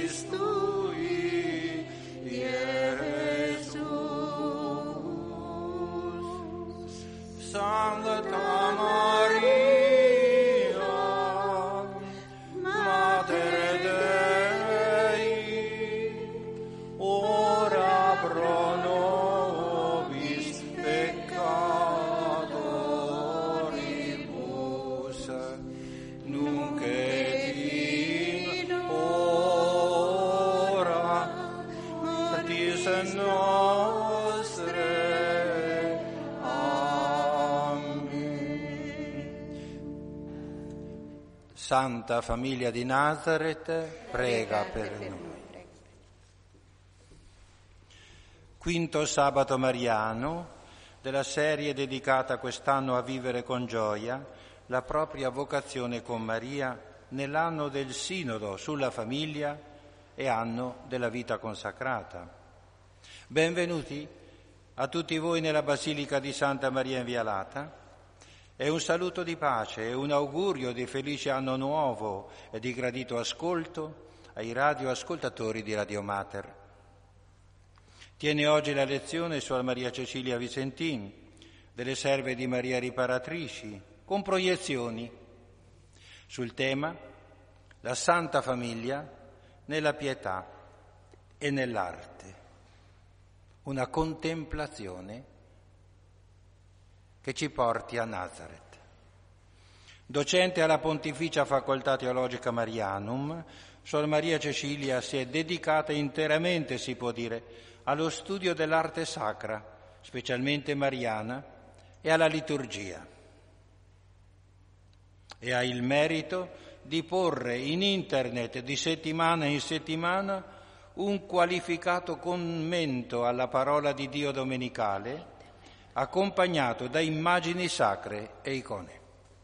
Christui, Iesus. Sancta Maria, Mater Dei, ora pro nobis peccatoribus, nunc et in hora mortis nostre. Santa Famiglia di Nazareth, prega per noi. Quinto sabato mariano della serie dedicata quest'anno a vivere con gioia la propria vocazione con Maria nell'anno del Sinodo sulla famiglia e anno della vita consacrata. Benvenuti a tutti voi nella Basilica di Santa Maria Inviolata. E un saluto di pace e un augurio di felice anno nuovo e di gradito ascolto ai radioascoltatori di Radio Mater. Tiene oggi la lezione Suor Maria Cecilia Vicentin, delle Serve di Maria Riparatrici, con proiezioni sul tema la Santa Famiglia nella pietà e nell'arte. Una contemplazione che ci porti a Nazareth. Docente alla Pontificia Facoltà Teologica Marianum, Suor Maria Cecilia si è dedicata interamente, si può dire, allo studio dell'arte sacra, specialmente mariana, e alla liturgia. E ha il merito di porre in internet di settimana in settimana un qualificato commento alla parola di Dio domenicale, accompagnato da immagini sacre e icone.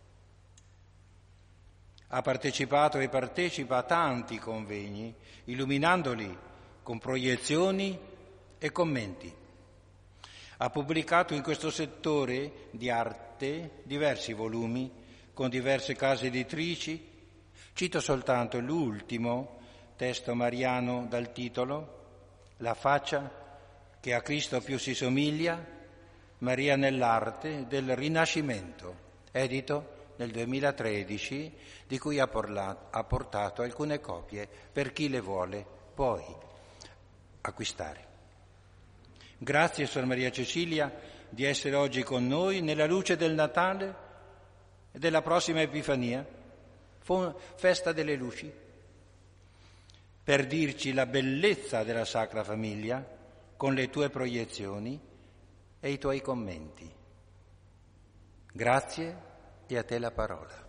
Ha partecipato e partecipa a tanti convegni, illuminandoli con proiezioni e commenti. Ha pubblicato in questo settore di arte diversi volumi con diverse case editrici. Cito soltanto l'ultimo testo mariano dal titolo La faccia che a Cristo più si somiglia, Maria nell'arte del Rinascimento, edito nel 2013, di cui ha portato alcune copie per chi le vuole poi acquistare. Grazie, Suor Maria Cecilia, di essere oggi con noi nella luce del Natale e della prossima Epifania, festa delle luci, per dirci la bellezza della Sacra Famiglia con le tue proiezioni e i tuoi commenti. Grazie e a te la parola.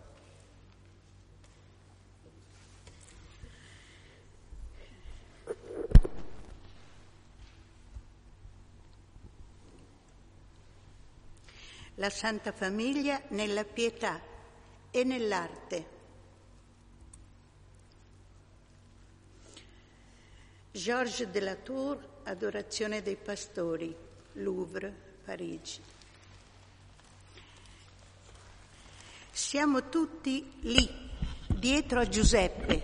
La Santa Famiglia nella pietà e nell'arte. Georges de la Tour, Adorazione dei pastori, Louvre, Parigi. Siamo tutti lì, dietro a Giuseppe.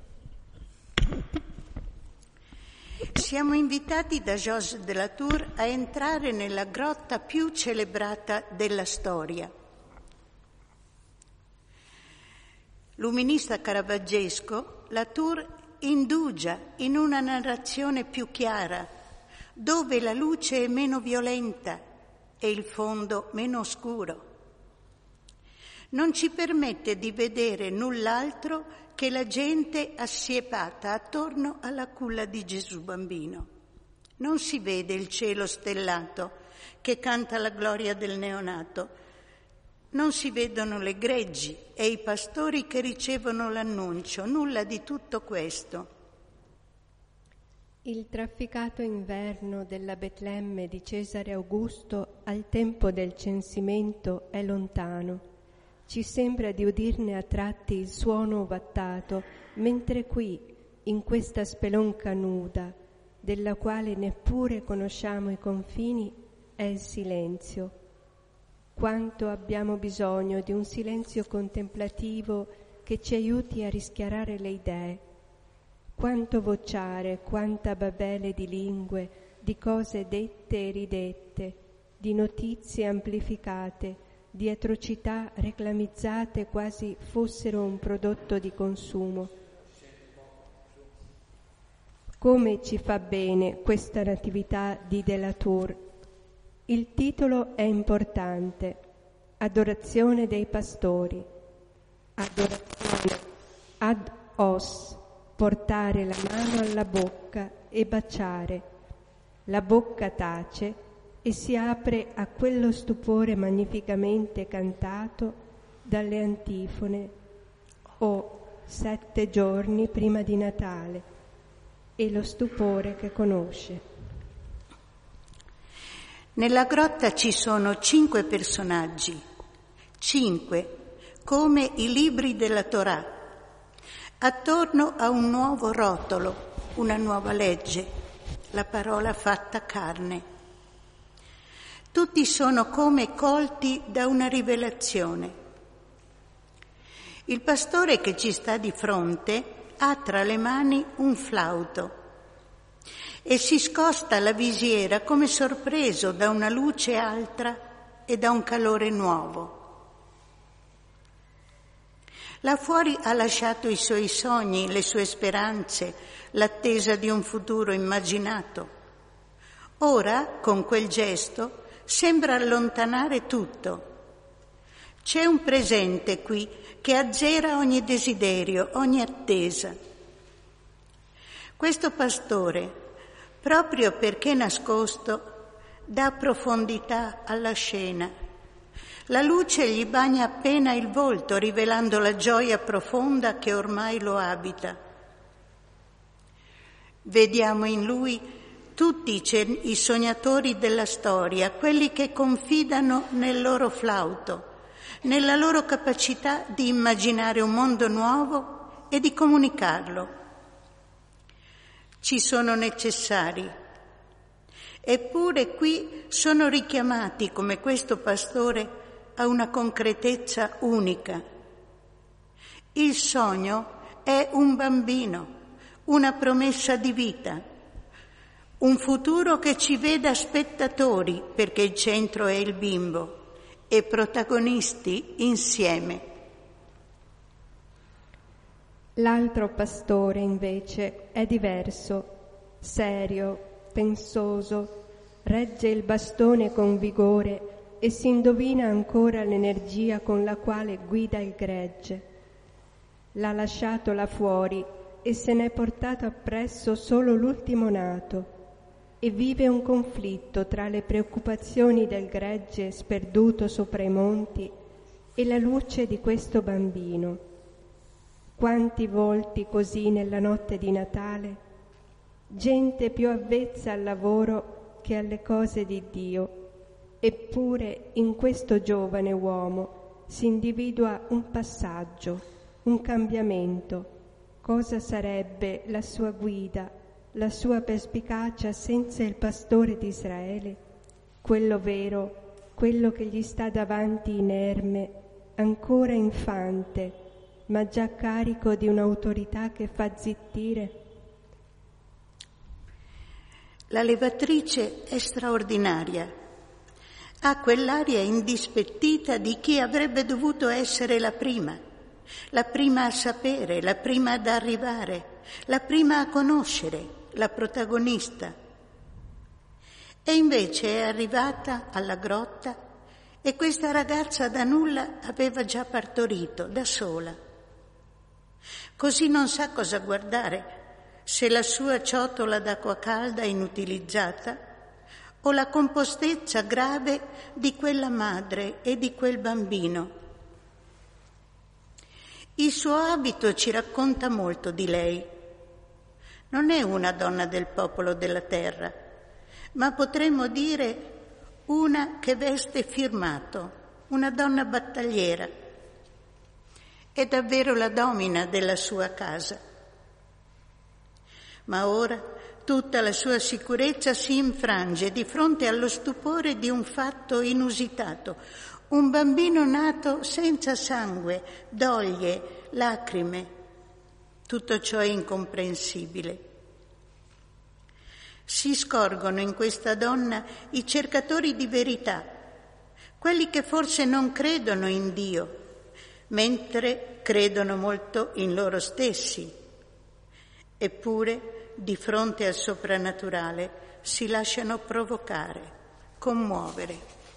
Siamo invitati da Georges de la Tour a entrare nella grotta più celebrata della storia. Luminista caravaggesco, la Tour indugia in una narrazione più chiara, dove la luce è meno violenta e il fondo meno oscuro. Non ci permette di vedere null'altro che la gente assiepata attorno alla culla di Gesù bambino. Non si vede il cielo stellato che canta la gloria del neonato. Non si vedono le greggi e i pastori che ricevono l'annuncio, nulla di tutto questo. Il trafficato inverno della Betlemme di Cesare Augusto al tempo del censimento è lontano. Ci sembra di udirne a tratti il suono ovattato, mentre qui, in questa spelonca nuda, della quale neppure conosciamo i confini, è il silenzio. Quanto abbiamo bisogno di un silenzio contemplativo che ci aiuti a rischiarare le idee. quanto vociare, quanta babele di lingue, di cose dette e ridette, di notizie amplificate, di atrocità reclamizzate quasi fossero un prodotto di consumo. Come ci fa bene questa natività di Delatour. Il titolo è importante: Adorazione dei pastori. Adorazione ad os, portare la mano alla bocca e baciare. La bocca tace e si apre a quello stupore magnificamente cantato dalle antifone o 7 giorni prima di Natale, e lo stupore che conosce. Nella grotta ci sono 5 personaggi, 5 come i libri della Torah, attorno a un nuovo rotolo, una nuova legge, la parola fatta carne. Tutti sono come colti da una rivelazione. Il pastore che ci sta di fronte ha tra le mani un flauto e si scosta la visiera come sorpreso da una luce altra e da un calore nuovo. Là fuori ha lasciato i suoi sogni, le sue speranze, l'attesa di un futuro immaginato. Ora, con quel gesto, sembra allontanare tutto. C'è un presente qui che azzera ogni desiderio, ogni attesa. Questo pastore, proprio perché nascosto, dà profondità alla scena. La luce gli bagna appena il volto, rivelando la gioia profonda che ormai lo abita. Vediamo in lui tutti i sognatori della storia, quelli che confidano nel loro flauto, nella loro capacità di immaginare un mondo nuovo e di comunicarlo. Ci sono necessari, eppure qui sono richiamati, come questo pastore, a una concretezza unica. Il sogno è un bambino, una promessa di vita, un futuro che ci veda spettatori, perché il centro è il bimbo, e protagonisti insieme. L'altro pastore, invece, è diverso, serio, pensoso, regge il bastone con vigore e si indovina ancora l'energia con la quale guida il gregge. L'ha lasciato là fuori e se n'è portato appresso solo l'ultimo nato, e vive un conflitto tra le preoccupazioni del gregge sperduto sopra i monti e la luce di questo bambino. Quanti volti così nella notte di Natale? Gente più avvezza al lavoro che alle cose di Dio. Eppure in questo giovane uomo si individua un passaggio, un cambiamento. Cosa sarebbe la sua guida, la sua perspicacia senza il pastore di Israele? Quello vero, quello che gli sta davanti inerme, ancora infante, ma già carico di un'autorità che fa zittire? La levatrice è straordinaria. Ha quell'aria indispettita di chi avrebbe dovuto essere la prima a sapere, la prima ad arrivare, la prima a conoscere, la protagonista. E invece è arrivata alla grotta e questa ragazza da nulla aveva già partorito, da sola. Così non sa cosa guardare, se la sua ciotola d'acqua calda inutilizzata o la compostezza grave di quella madre e di quel bambino. Il suo abito ci racconta molto di lei. Non è una donna del popolo della terra, ma potremmo dire una che veste firmato, una donna battagliera. È davvero la domina della sua casa. Ma ora tutta la sua sicurezza si infrange di fronte allo stupore di un fatto inusitato. Un bambino nato senza sangue, doglie, lacrime. Tutto ciò è incomprensibile. Si scorgono in questa donna i cercatori di verità, quelli che forse non credono in Dio, mentre credono molto in loro stessi. Eppure, di fronte al soprannaturale, si lasciano provocare, commuovere.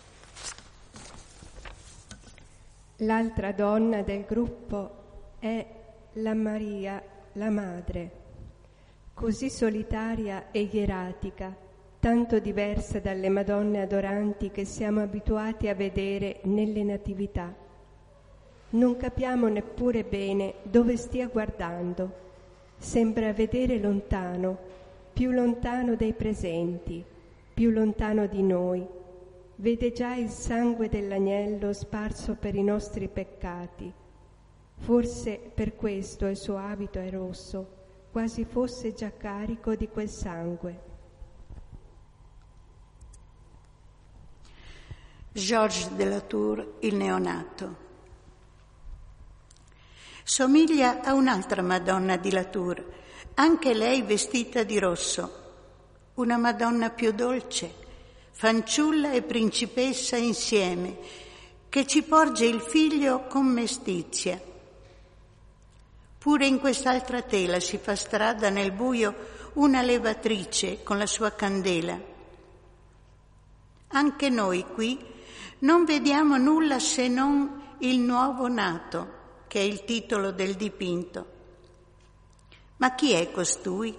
L'altra donna del gruppo è la Maria, la Madre, così solitaria e ieratica, tanto diversa dalle Madonne adoranti che siamo abituati a vedere nelle natività. Non capiamo neppure bene dove stia guardando. Sembra vedere lontano, più lontano dei presenti, più lontano di noi. Vede già il sangue dell'agnello sparso per i nostri peccati. Forse per questo il suo abito è rosso, quasi fosse già carico di quel sangue. Georges de la Tour, il neonato. Somiglia a un'altra Madonna di La Tour, anche lei vestita di rosso, una Madonna più dolce, fanciulla e principessa insieme, che ci porge il figlio con mestizia. Pure in quest'altra tela si fa strada nel buio una levatrice con la sua candela. Anche noi qui non vediamo nulla se non il nuovo nato, che è il titolo del dipinto. Ma chi è costui?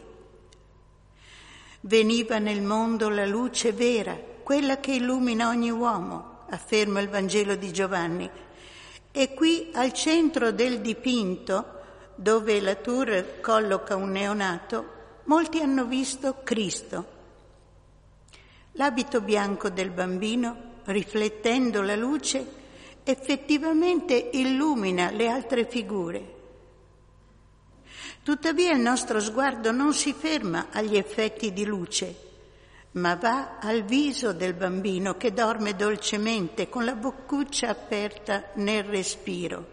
Veniva nel mondo la luce vera, quella che illumina ogni uomo, afferma il Vangelo di Giovanni. E qui al centro del dipinto, dove la Tour colloca un neonato, molti hanno visto Cristo. L'abito bianco del bambino, riflettendo la luce, effettivamente illumina le altre figure. Tuttavia il nostro sguardo non si ferma agli effetti di luce, ma va al viso del bambino che dorme dolcemente con la boccuccia aperta nel respiro.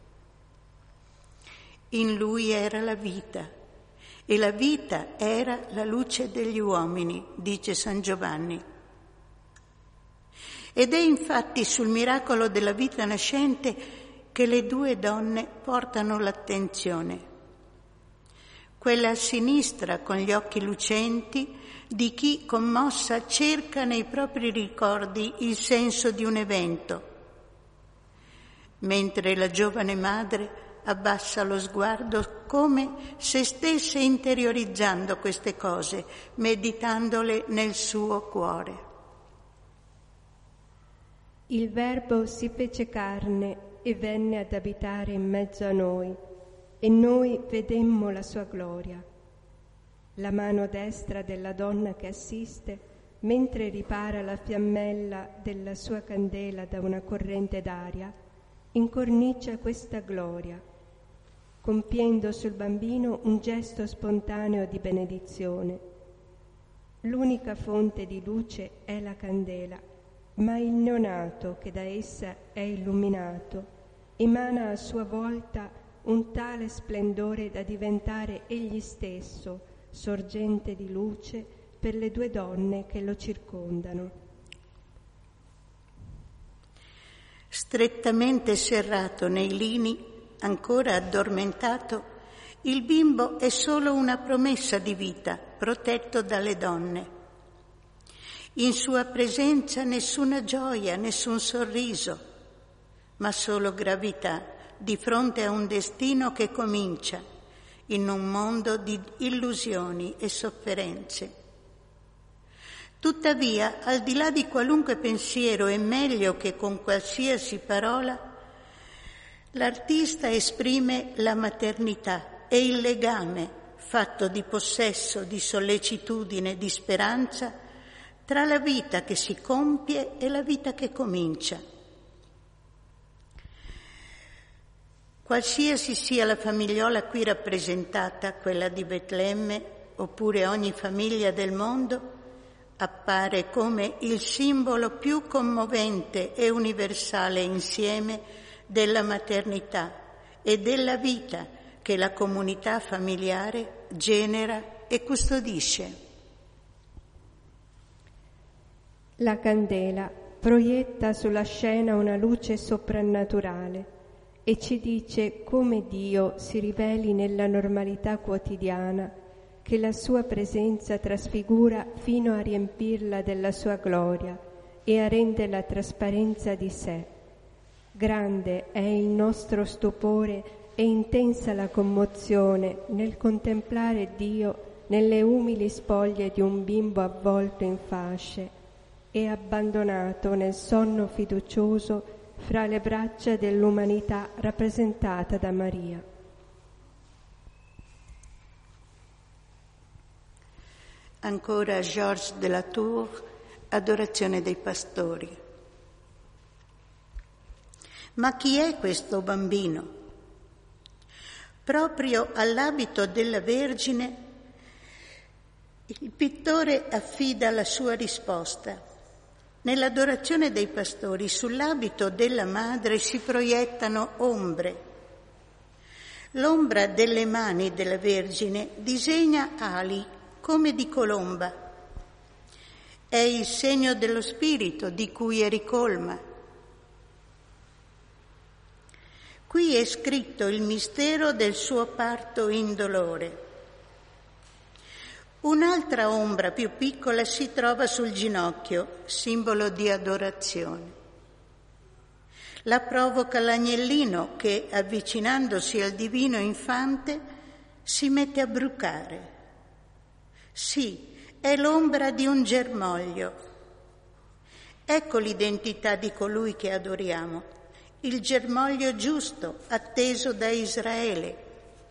In lui era la vita, e la vita era la luce degli uomini, dice San Giovanni. Ed è infatti sul miracolo della vita nascente che le due donne portano l'attenzione. Quella a sinistra con gli occhi lucenti di chi commossa cerca nei propri ricordi il senso di un evento, mentre la giovane madre abbassa lo sguardo come se stesse interiorizzando queste cose, meditandole nel suo cuore. Il Verbo si fece carne e venne ad abitare in mezzo a noi, e noi vedemmo la sua gloria. La mano destra della donna che assiste, mentre ripara la fiammella della sua candela da una corrente d'aria, incornicia questa gloria, compiendo sul bambino un gesto spontaneo di benedizione. L'unica fonte di luce è la candela, ma il neonato che da essa è illuminato emana a sua volta un tale splendore da diventare egli stesso sorgente di luce per le due donne che lo circondano. Strettamente serrato nei lini, ancora addormentato, il bimbo è solo una promessa di vita, protetto dalle donne. In sua presenza nessuna gioia, nessun sorriso, ma solo gravità di fronte a un destino che comincia in un mondo di illusioni e sofferenze. Tuttavia, al di là di qualunque pensiero e meglio che con qualsiasi parola, l'artista esprime la maternità e il legame fatto di possesso, di sollecitudine, di speranza tra la vita che si compie e la vita che comincia. Qualsiasi sia la famigliola qui rappresentata, quella di Betlemme oppure ogni famiglia del mondo, appare come il simbolo più commovente e universale insieme della maternità e della vita che la comunità familiare genera e custodisce. La candela proietta sulla scena una luce soprannaturale e ci dice come Dio si riveli nella normalità quotidiana, che la sua presenza trasfigura fino a riempirla della sua gloria e a rendere la trasparenza di sé. Grande è il nostro stupore e intensa la commozione nel contemplare Dio nelle umili spoglie di un bimbo avvolto in fasce e abbandonato nel sonno fiducioso fra le braccia dell'umanità rappresentata da Maria. Ancora Georges de la Tour, Adorazione dei pastori. Ma chi è questo bambino? Proprio all'abito della Vergine il pittore affida la sua risposta. Nell'adorazione dei pastori sull'abito della madre si proiettano ombre. L'ombra delle mani della Vergine disegna ali come di colomba. È il segno dello Spirito di cui è ricolma. Qui è scritto il mistero del suo parto indolore. Un'altra ombra più piccola si trova sul ginocchio, simbolo di adorazione. La provoca l'agnellino che, avvicinandosi al divino infante, si mette a brucare. Sì, è l'ombra di un germoglio. Ecco l'identità di colui che adoriamo, il germoglio giusto, atteso da Israele.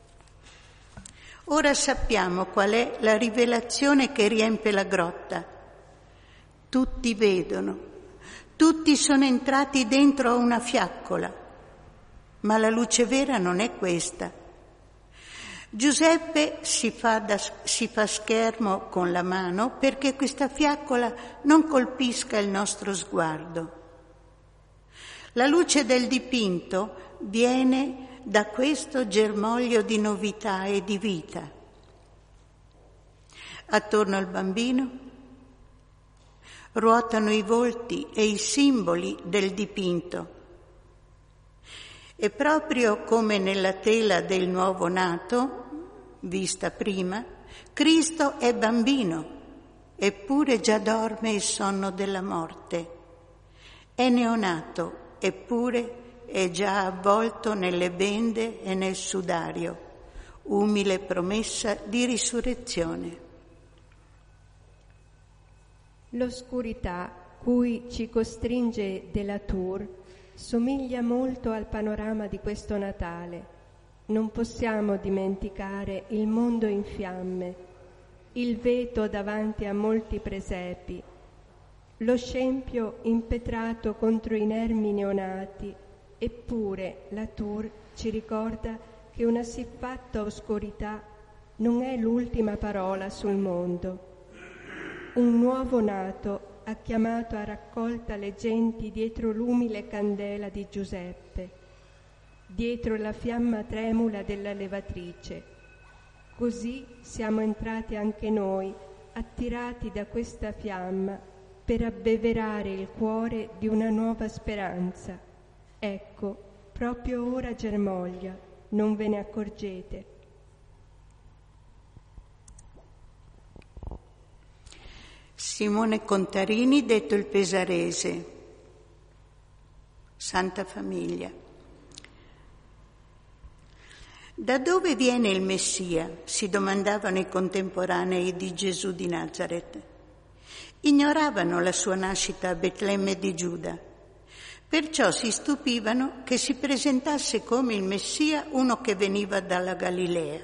Ora sappiamo qual è la rivelazione che riempie la grotta. Tutti vedono, tutti sono entrati dentro a una fiaccola, ma la luce vera non è questa. Giuseppe si fa schermo con la mano perché questa fiaccola non colpisca il nostro sguardo. La luce del dipinto viene da questo germoglio di novità e di vita. Attorno al bambino ruotano i volti e i simboli del dipinto. E proprio come nella tela del nuovo nato, vista prima, Cristo è bambino, eppure già dorme il sonno della morte. È neonato, eppure è già avvolto nelle bende e nel sudario, umile promessa di risurrezione. L'oscurità cui ci costringe de la Tour somiglia molto al panorama di questo Natale. Non possiamo dimenticare il mondo in fiamme, il veto davanti a molti presepi, lo scempio impetrato contro i nermi neonati. Eppure la Tour ci ricorda che una siffatta oscurità non è l'ultima parola sul mondo. Un nuovo nato ha chiamato a raccolta le genti dietro l'umile candela di Giuseppe, dietro la fiamma tremula della levatrice. Così siamo entrati anche noi, attirati da questa fiamma, per abbeverare il cuore di una nuova speranza. Ecco, proprio ora germoglia, non ve ne accorgete. Simone Contarini, detto il Pesarese, Santa Famiglia. Da dove viene il Messia? Si domandavano i contemporanei di Gesù di Nazaret. Ignoravano la sua nascita a Betlemme di Giuda. Perciò si stupivano che si presentasse come il Messia uno che veniva dalla Galilea.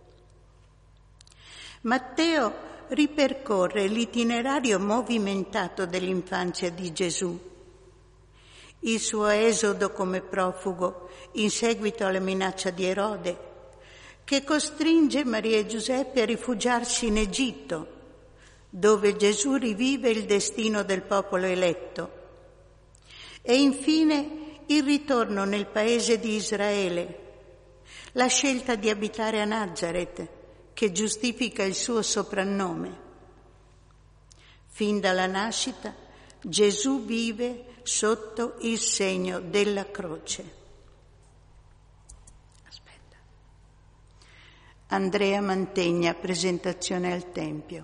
Matteo ripercorre l'itinerario movimentato dell'infanzia di Gesù. Il suo esodo come profugo in seguito alla minaccia di Erode, che costringe Maria e Giuseppe a rifugiarsi in Egitto, dove Gesù rivive il destino del popolo eletto. E infine il ritorno nel paese di Israele, la scelta di abitare a Nazareth, che giustifica il suo soprannome. Fin dalla nascita Gesù vive sotto il segno della croce. Andrea Mantegna, presentazione al Tempio.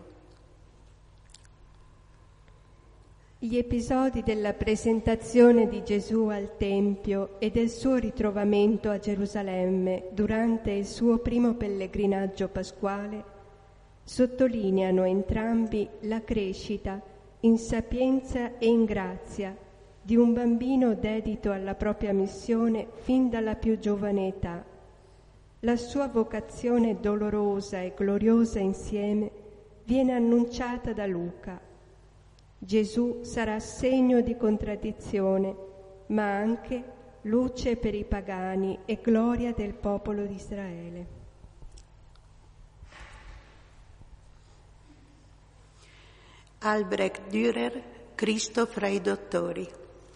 Gli episodi della presentazione di Gesù al Tempio e del suo ritrovamento a Gerusalemme durante il suo primo pellegrinaggio pasquale sottolineano entrambi la crescita in sapienza e in grazia di un bambino dedito alla propria missione fin dalla più giovane età. La sua vocazione dolorosa e gloriosa insieme viene annunciata da Luca. Gesù sarà segno di contraddizione, ma anche luce per i pagani e gloria del popolo di Israele. Albrecht Dürer, Cristo fra i dottori.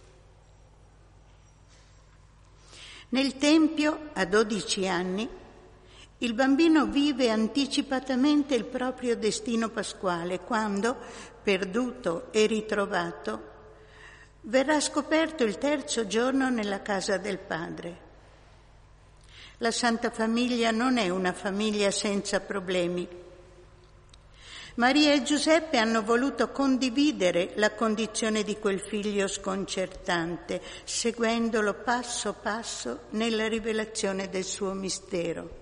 Nel Tempio, a 12 anni, il bambino vive anticipatamente il proprio destino pasquale quando, perduto e ritrovato, verrà scoperto il terzo giorno nella casa del Padre. La Santa Famiglia non è una famiglia senza problemi. Maria e Giuseppe hanno voluto condividere la condizione di quel figlio sconcertante, seguendolo passo passo nella rivelazione del suo mistero.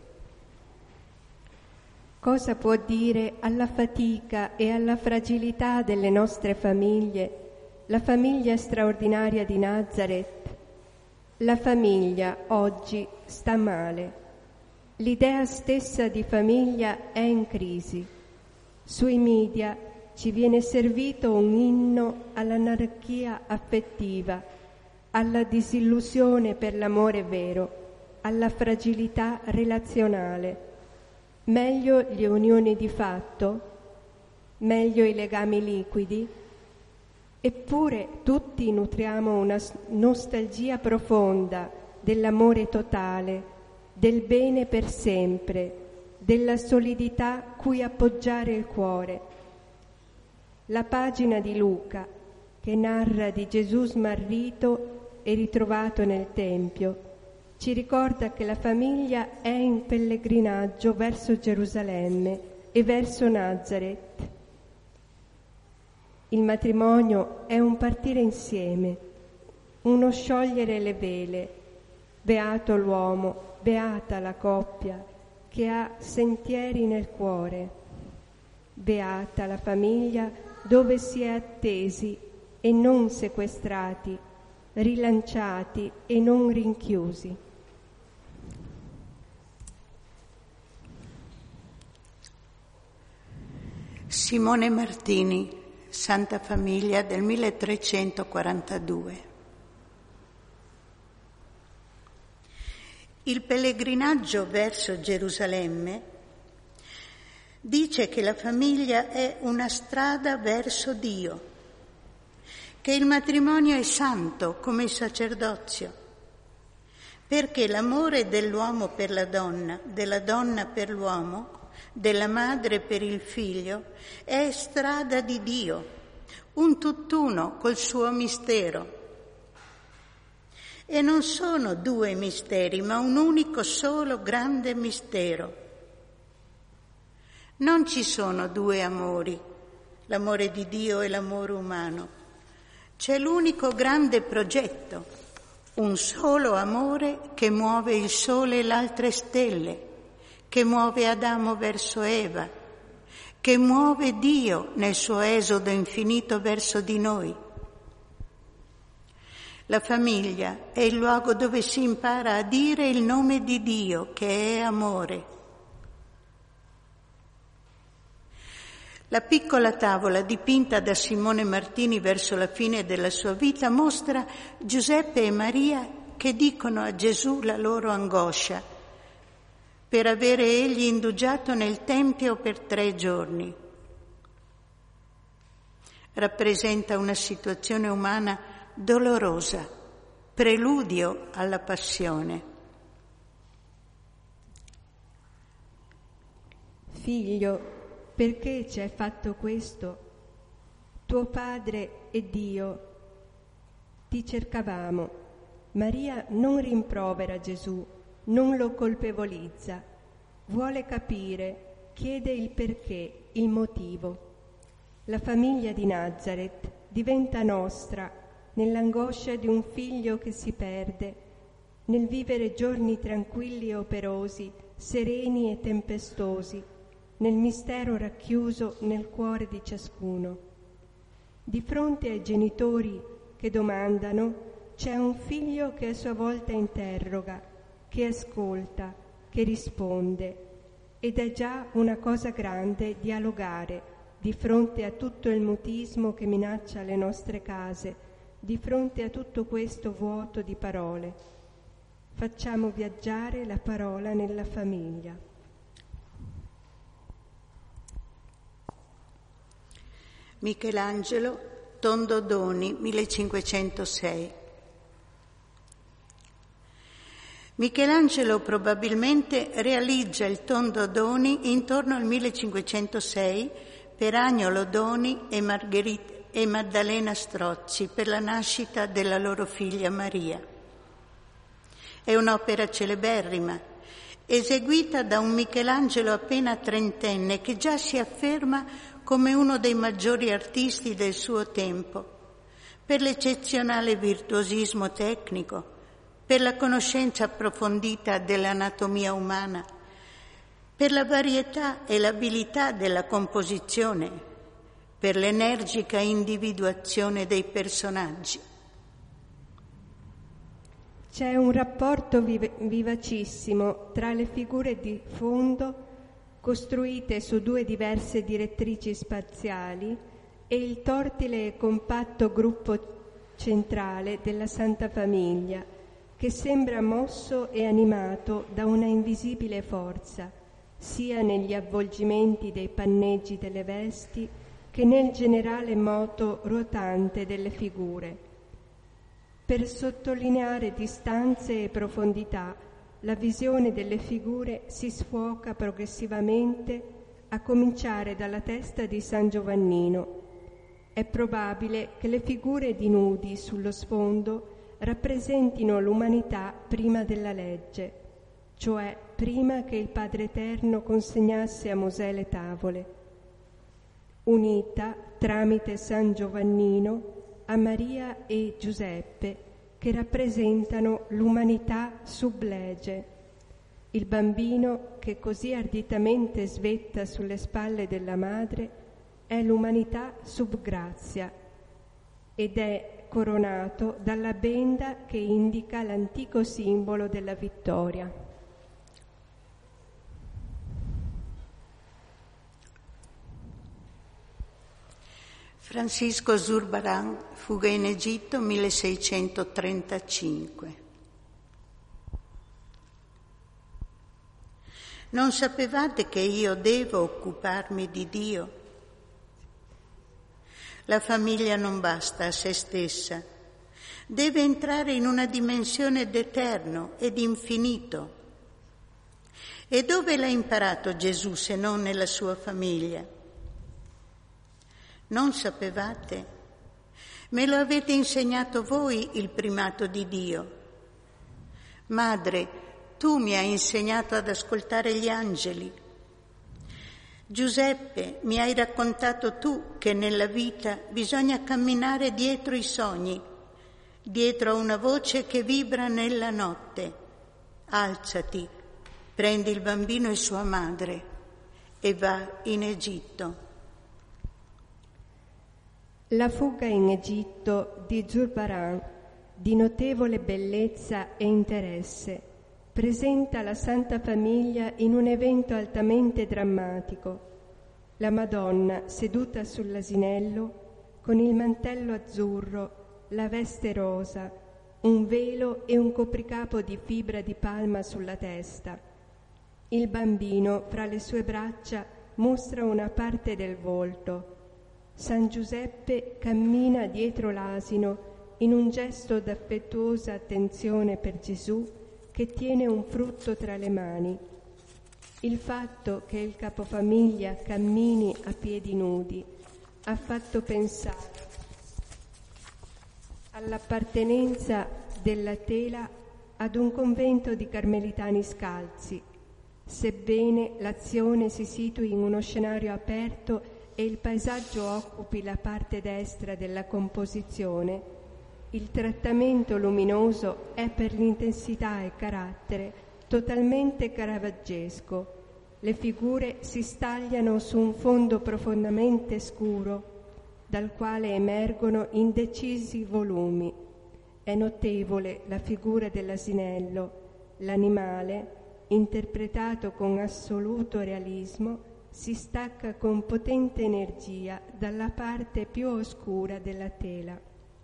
Cosa può dire alla fatica e alla fragilità delle nostre famiglie la famiglia straordinaria di Nazareth? La famiglia oggi sta male. L'idea stessa di famiglia è in crisi. Sui media ci viene servito un inno all'anarchia affettiva, alla disillusione per l'amore vero, alla fragilità relazionale. Meglio le unioni di fatto, meglio i legami liquidi. Eppure tutti nutriamo una nostalgia profonda dell'amore totale, del bene per sempre, della solidità cui appoggiare il cuore. La pagina di Luca, che narra di Gesù smarrito e ritrovato nel Tempio, ci ricorda che la famiglia è in pellegrinaggio verso Gerusalemme e verso Nazareth. Il matrimonio è un partire insieme, uno sciogliere le vele. Beato l'uomo, beata la coppia che ha sentieri nel cuore. Beata la famiglia dove si è attesi e non sequestrati, rilanciati e non rinchiusi. Simone Martini, Santa Famiglia del 1342. Il pellegrinaggio verso Gerusalemme dice che la famiglia è una strada verso Dio, che il matrimonio è santo come il sacerdozio, perché l'amore dell'uomo per la donna, della donna per l'uomo, della madre per il figlio, è strada di Dio, un tutt'uno col suo mistero. E non sono due misteri, ma un unico solo grande mistero. Non ci sono due amori, l'amore di Dio e l'amore umano. C'è l'unico grande progetto, un solo amore che muove il sole e le altre stelle, che muove Adamo verso Eva, che muove Dio nel suo esodo infinito verso di noi. La famiglia è il luogo dove si impara a dire il nome di Dio, che è amore. La piccola tavola dipinta da Simone Martini verso la fine della sua vita mostra Giuseppe e Maria che dicono a Gesù la loro angoscia per avere egli indugiato nel Tempio per 3 giorni. Rappresenta una situazione umana dolorosa, preludio alla passione. Figlio, perché ci hai fatto questo? Tuo padre ed io ti cercavamo. Maria non rimprovera Gesù, non lo colpevolizza, vuole capire, chiede il perché, il motivo. La famiglia di Nazareth diventa nostra nell'angoscia di un figlio che si perde, nel vivere giorni tranquilli e operosi, sereni e tempestosi, nel mistero racchiuso nel cuore di ciascuno. Di fronte ai genitori che domandano, c'è un figlio che a sua volta interroga, che ascolta, che risponde, ed è già una cosa grande dialogare di fronte a tutto il mutismo che minaccia le nostre case, di fronte a tutto questo vuoto di parole. Facciamo viaggiare la parola nella famiglia. Michelangelo, Tondodoni, 1506. Michelangelo probabilmente realizza il Tondodoni intorno al 1506 per Agnolo Doni e Maddalena Strozzi per la nascita della loro figlia Maria. È un'opera celeberrima, eseguita da un Michelangelo appena trentenne che già si afferma come uno dei maggiori artisti del suo tempo, per l'eccezionale virtuosismo tecnico, per la conoscenza approfondita dell'anatomia umana, per la varietà e l'abilità della composizione, per l'energica individuazione dei personaggi. C'è un rapporto vivacissimo tra le figure di fondo costruite su due diverse direttrici spaziali e il tortile e compatto gruppo centrale della Santa Famiglia, che sembra mosso e animato da una invisibile forza, sia negli avvolgimenti dei panneggi delle vesti che nel generale moto ruotante delle figure. Per sottolineare distanze e profondità, la visione delle figure si sfoca progressivamente, a cominciare dalla testa di San Giovannino. È probabile che le figure di nudi sullo sfondo rappresentino l'umanità prima della legge, cioè prima che il Padre Eterno consegnasse a Mosè le tavole, unita tramite San Giovannino a Maria e Giuseppe, che rappresentano l'umanità sub lege, il bambino che così arditamente svetta sulle spalle della madre è l'umanità sub grazia ed è coronato dalla benda che indica l'antico simbolo della vittoria. Francisco Zurbarán, fuga in Egitto, 1635. Non sapevate che io devo occuparmi di Dio? La famiglia non basta a se stessa, deve entrare in una dimensione d'eterno e di infinito. E dove l'ha imparato Gesù se non nella sua famiglia? Non sapevate? Me lo avete insegnato voi il primato di Dio. Madre, tu mi hai insegnato ad ascoltare gli angeli. Giuseppe, mi hai raccontato tu che nella vita bisogna camminare dietro i sogni, dietro a una voce che vibra nella notte. Alzati, prendi il bambino e sua madre e va in Egitto. La fuga in Egitto di Zurbarán, di notevole bellezza e interesse, presenta la Santa Famiglia in un evento altamente drammatico. La Madonna, seduta sull'asinello, con il mantello azzurro, la veste rosa, un velo e un copricapo di fibra di palma sulla testa. Il bambino, fra le sue braccia, mostra una parte del volto. San Giuseppe cammina dietro l'asino in un gesto d'affettuosa attenzione per Gesù che tiene un frutto tra le mani. Il fatto che il capofamiglia cammini a piedi nudi ha fatto pensare all'appartenenza della tela ad un convento di carmelitani scalzi, sebbene l'azione si situi in uno scenario aperto e il paesaggio occupi la parte destra della composizione. Il trattamento luminoso è per l'intensità e carattere totalmente caravaggesco. Le figure si stagliano su un fondo profondamente scuro, dal quale emergono indecisi volumi. È notevole la figura dell'asinello, l'animale, interpretato con assoluto realismo, si stacca con potente energia dalla parte più oscura della tela.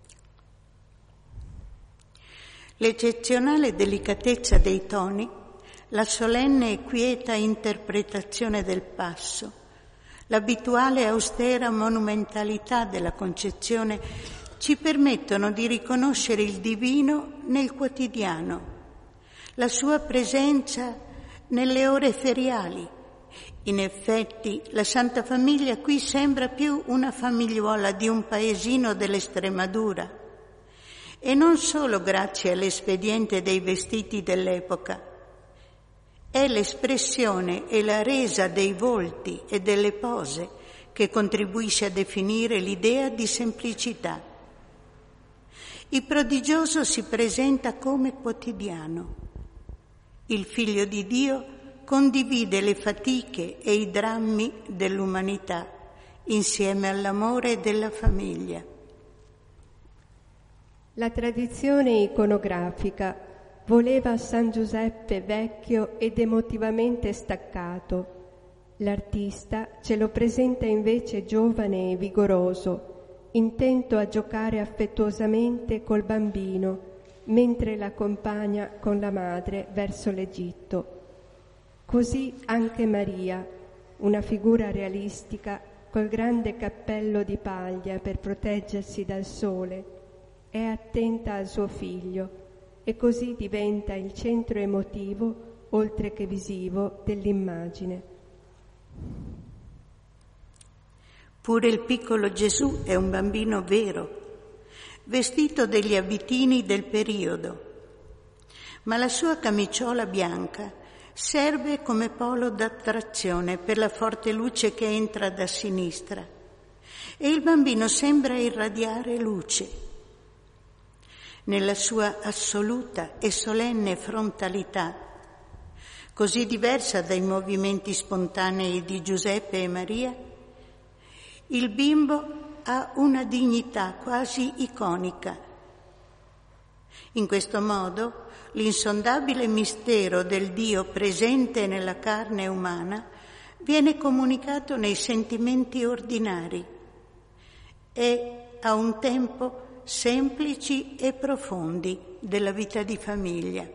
L'eccezionale delicatezza dei toni, la solenne e quieta interpretazione del passo, l'abituale austera monumentalità della concezione ci permettono di riconoscere il divino nel quotidiano, la sua presenza nelle ore feriali. In effetti, la Santa Famiglia qui sembra più una famigliuola di un paesino dell'Estremadura, e non solo grazie all'espediente dei vestiti dell'epoca. È l'espressione e la resa dei volti e delle pose che contribuisce a definire l'idea di semplicità. Il prodigioso si presenta come quotidiano. Il Figlio di Dio condivide le fatiche e i drammi dell'umanità insieme all'amore della famiglia. La tradizione iconografica voleva San Giuseppe vecchio ed emotivamente staccato. L'artista ce lo presenta invece giovane e vigoroso, intento a giocare affettuosamente col bambino, mentre l'accompagna con la madre verso l'Egitto. Così anche Maria, una figura realistica col grande cappello di paglia per proteggersi dal sole, è attenta al suo figlio e così diventa il centro emotivo, oltre che visivo, dell'immagine. Pure il piccolo Gesù è un bambino vero, vestito degli abitini del periodo, ma la sua camiciola bianca serve come polo d'attrazione per la forte luce che entra da sinistra e il bambino sembra irradiare luce. Nella sua assoluta e solenne frontalità, così diversa dai movimenti spontanei di Giuseppe e Maria, il bimbo ha una dignità quasi iconica. In questo modo, l'insondabile mistero del Dio presente nella carne umana viene comunicato nei sentimenti ordinari e a un tempo semplici e profondi della vita di famiglia.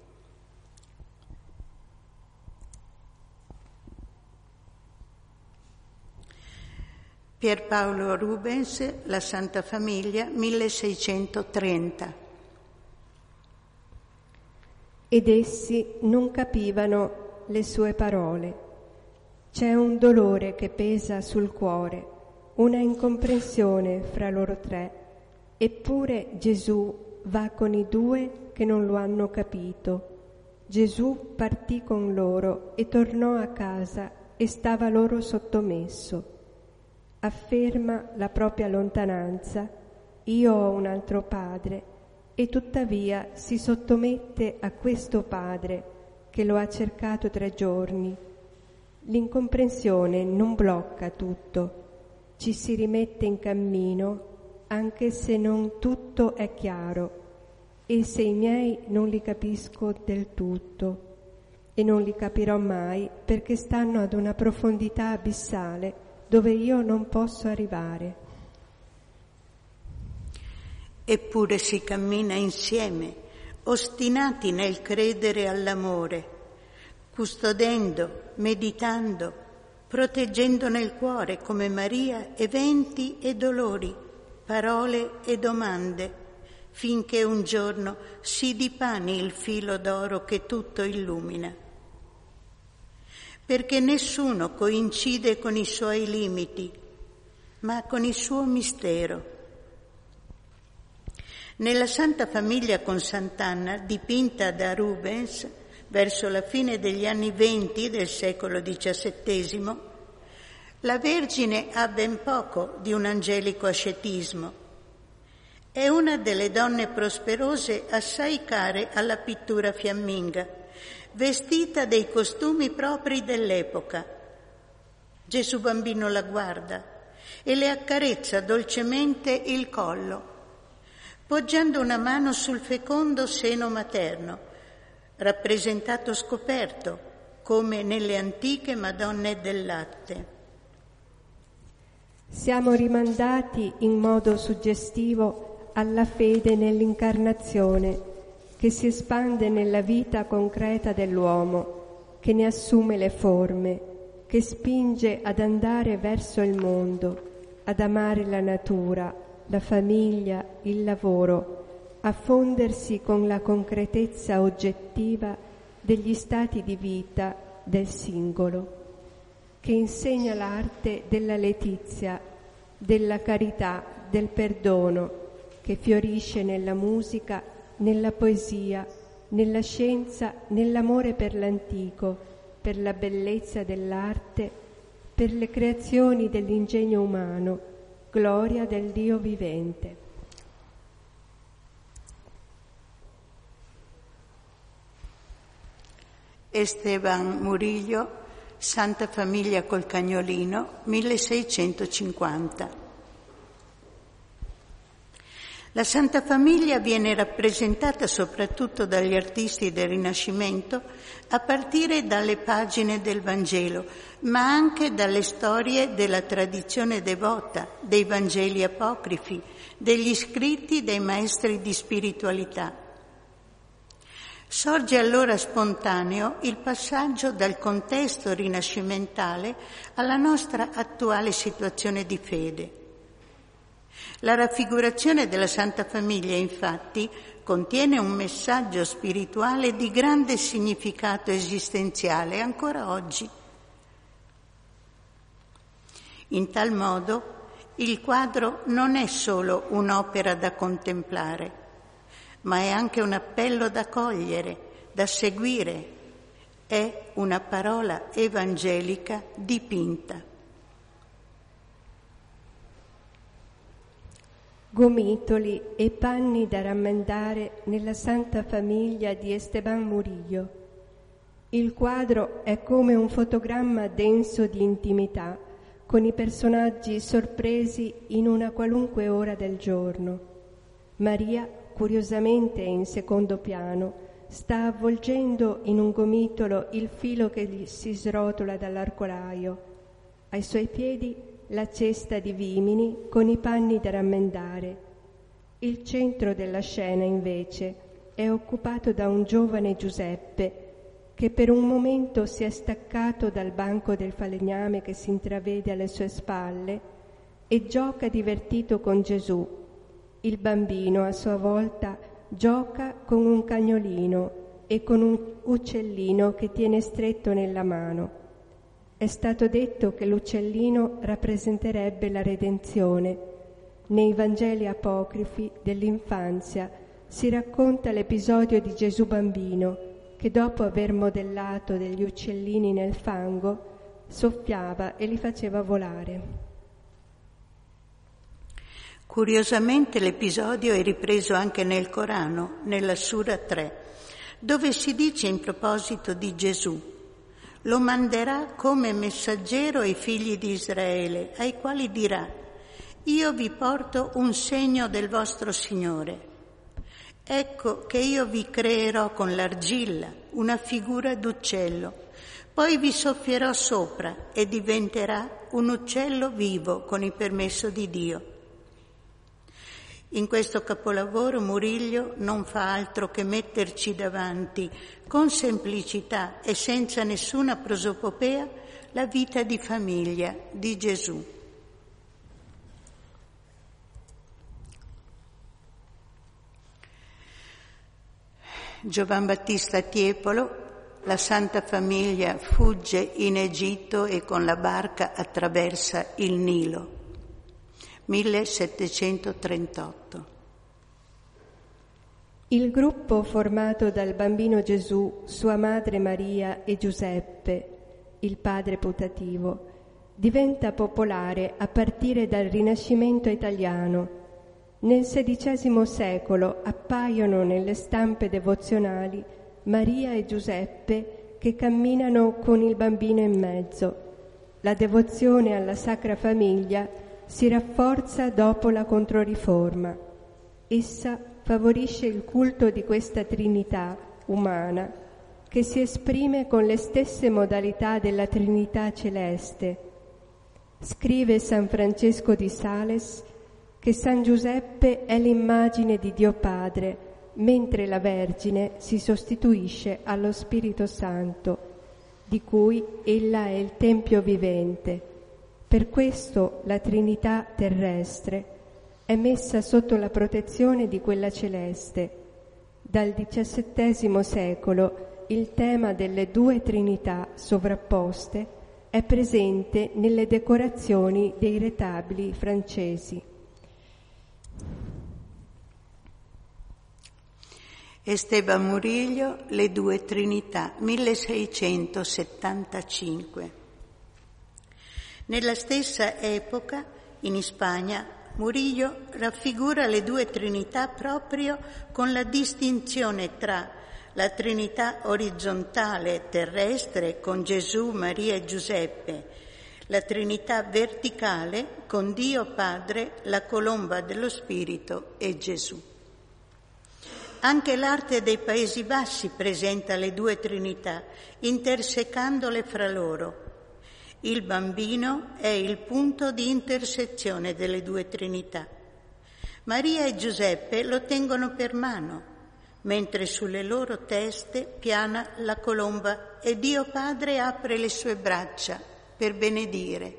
Pierpaolo Rubens, La Santa Famiglia, 1630. Ed essi non capivano le sue parole. C'è un dolore che pesa sul cuore, una incomprensione fra loro tre. Eppure Gesù va con i due che non lo hanno capito. Gesù partì con loro e tornò a casa e stava loro sottomesso. Afferma la propria lontananza, io ho un altro padre, e tuttavia si sottomette a questo padre che lo ha cercato 3 giorni. L'incomprensione non blocca tutto, ci si rimette in cammino anche se non tutto è chiaro e se i miei non li capisco del tutto e non li capirò mai perché stanno ad una profondità abissale dove io non posso arrivare. Eppure si cammina insieme, ostinati nel credere all'amore, custodendo, meditando, proteggendo nel cuore come Maria eventi e dolori, parole e domande, finché un giorno si dipani il filo d'oro che tutto illumina. perché nessuno coincide con i suoi limiti, ma con il suo mistero. Nella Santa Famiglia con Sant'Anna, dipinta da Rubens verso la fine degli anni 20 del secolo XVII, la Vergine ha ben poco di un angelico ascetismo. È una delle donne prosperose assai care alla pittura fiamminga, vestita dei costumi propri dell'epoca. Gesù bambino la guarda e le accarezza dolcemente il collo, poggiando una mano sul fecondo seno materno, rappresentato scoperto, come nelle antiche Madonne del latte. Siamo rimandati in modo suggestivo alla fede nell'incarnazione, che si espande nella vita concreta dell'uomo, che ne assume le forme, che spinge ad andare verso il mondo, ad amare la natura, la famiglia, il lavoro, a fondersi con la concretezza oggettiva degli stati di vita del singolo, che insegna l'arte della letizia, della carità, del perdono, che fiorisce nella musica, nella poesia, nella scienza, nell'amore per l'antico, per la bellezza dell'arte, per le creazioni dell'ingegno umano, gloria del Dio vivente. Esteban Murillo, Santa Famiglia col Cagnolino, 1650. La Santa Famiglia viene rappresentata soprattutto dagli artisti del Rinascimento a partire dalle pagine del Vangelo, ma anche dalle storie della tradizione devota, dei Vangeli apocrifi, degli scritti dei maestri di spiritualità. Sorge allora spontaneo il passaggio dal contesto rinascimentale alla nostra attuale situazione di fede. La raffigurazione della Santa Famiglia, infatti, contiene un messaggio spirituale di grande significato esistenziale ancora oggi. In tal modo, il quadro non è solo un'opera da contemplare, ma è anche un appello da cogliere, da seguire. È una parola evangelica dipinta. Gomitoli e panni da rammendare nella Santa Famiglia di Esteban Murillo. Il quadro è come un fotogramma denso di intimità, con i personaggi sorpresi in una qualunque ora del giorno. Maria, curiosamente in secondo piano, sta avvolgendo in un gomitolo il filo che gli si srotola dall'arcolaio. Ai suoi piedi la cesta di vimini con i panni da rammendare. Il centro della scena, invece, è occupato da un giovane Giuseppe che per un momento si è staccato dal banco del falegname che si intravede alle sue spalle e gioca divertito con Gesù. Il bambino, a sua volta, gioca con un cagnolino e con un uccellino che tiene stretto nella mano. È stato detto che l'uccellino rappresenterebbe la redenzione. Nei Vangeli apocrifi dell'infanzia si racconta l'episodio di Gesù bambino che, dopo aver modellato degli uccellini nel fango, soffiava e li faceva volare. Curiosamente l'episodio è ripreso anche nel Corano, nella Sura 3, dove si dice in proposito di Gesù: lo manderà come messaggero ai figli di Israele, ai quali dirà: io vi porto un segno del vostro Signore. Ecco che io vi creerò con l'argilla una figura d'uccello, poi vi soffierò sopra e diventerà un uccello vivo con il permesso di Dio. In questo capolavoro Murillo non fa altro che metterci davanti, con semplicità e senza nessuna prosopopea, la vita di famiglia di Gesù. Giovan Battista Tiepolo, la Santa Famiglia fugge in Egitto e con la barca attraversa il Nilo. 1738. Il gruppo formato dal bambino Gesù, sua madre Maria e Giuseppe, il padre putativo, diventa popolare a partire dal Rinascimento italiano. Nel XVI secolo appaiono nelle stampe devozionali Maria e Giuseppe che camminano con il bambino in mezzo. La devozione alla Sacra Famiglia si rafforza dopo la Controriforma. Essa favorisce il culto di questa Trinità umana che si esprime con le stesse modalità della Trinità celeste. Scrive San Francesco di Sales che San Giuseppe è l'immagine di Dio Padre, mentre la Vergine si sostituisce allo Spirito Santo, di cui ella è il tempio vivente. Per questo la Trinità terrestre è messa sotto la protezione di quella celeste. Dal XVII secolo il tema delle due Trinità sovrapposte è presente nelle decorazioni dei retabili francesi. Esteban Murillo, Le due Trinità, 1675. Nella stessa epoca, in Spagna, Murillo raffigura le due Trinità proprio con la distinzione tra la Trinità orizzontale terrestre con Gesù, Maria e Giuseppe, la Trinità verticale con Dio Padre, la colomba dello Spirito e Gesù. Anche l'arte dei Paesi Bassi presenta le due Trinità, intersecandole fra loro. Il bambino è il punto di intersezione delle due Trinità. Maria e Giuseppe lo tengono per mano, mentre sulle loro teste piana la colomba e Dio Padre apre le sue braccia per benedire.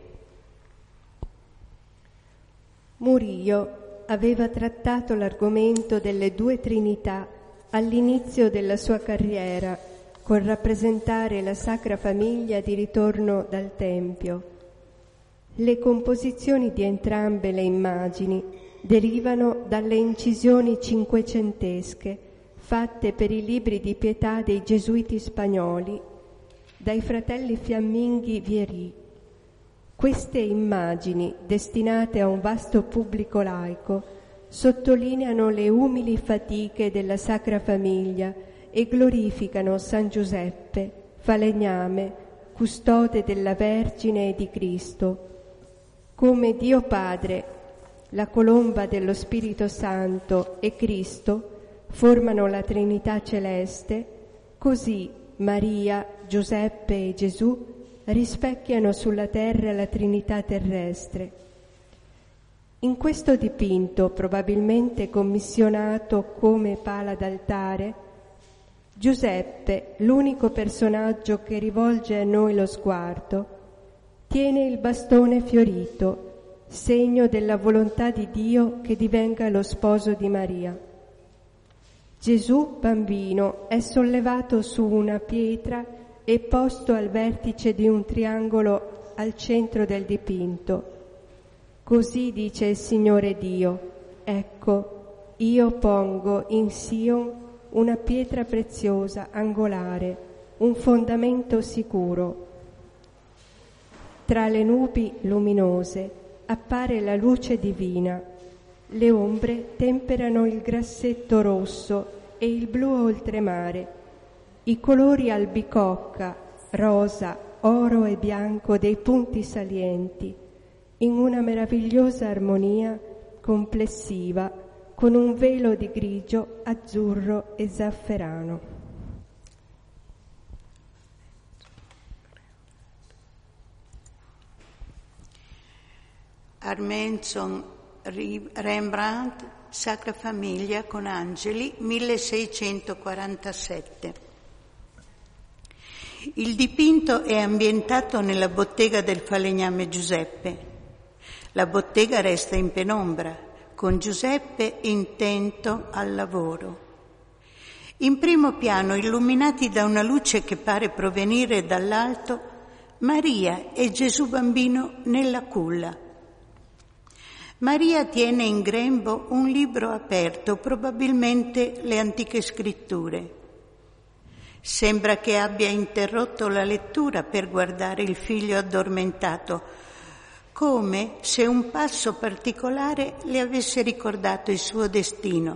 Murillo aveva trattato l'argomento delle due Trinità all'inizio della sua carriera, col rappresentare la Sacra Famiglia di ritorno dal Tempio. Le composizioni di entrambe le immagini derivano dalle incisioni cinquecentesche fatte per i libri di pietà dei gesuiti spagnoli dai fratelli fiamminghi Vieri. Queste immagini, destinate a un vasto pubblico laico, sottolineano le umili fatiche della Sacra Famiglia e glorificano San Giuseppe, falegname, custode della Vergine e di Cristo. Come Dio Padre, la colomba dello Spirito Santo e Cristo formano la Trinità celeste, così Maria, Giuseppe e Gesù rispecchiano sulla terra la Trinità terrestre. In questo dipinto, probabilmente commissionato come pala d'altare, Giuseppe, l'unico personaggio che rivolge a noi lo sguardo, tiene il bastone fiorito, segno della volontà di Dio che divenga lo sposo di Maria. Gesù, bambino, è sollevato su una pietra e posto al vertice di un triangolo al centro del dipinto. Così dice il Signore Dio: ecco, io pongo in Sion una pietra preziosa, angolare, un fondamento sicuro. Tra le nubi luminose appare la luce divina. Le ombre temperano il grassetto rosso e il blu oltremare. I colori albicocca, rosa, oro e bianco dei punti salienti, in una meravigliosa armonia complessiva con un velo di grigio, azzurro e zafferano. Armenson Rembrandt, Sacra Famiglia con angeli, 1647. Il dipinto è ambientato nella bottega del falegname Giuseppe. La bottega resta in penombra, con Giuseppe intento al lavoro. In primo piano, illuminati da una luce che pare provenire dall'alto, Maria e Gesù bambino nella culla. Maria tiene in grembo un libro aperto, probabilmente le antiche scritture. Sembra che abbia interrotto la lettura per guardare il figlio addormentato, come se un passo particolare le avesse ricordato il suo destino.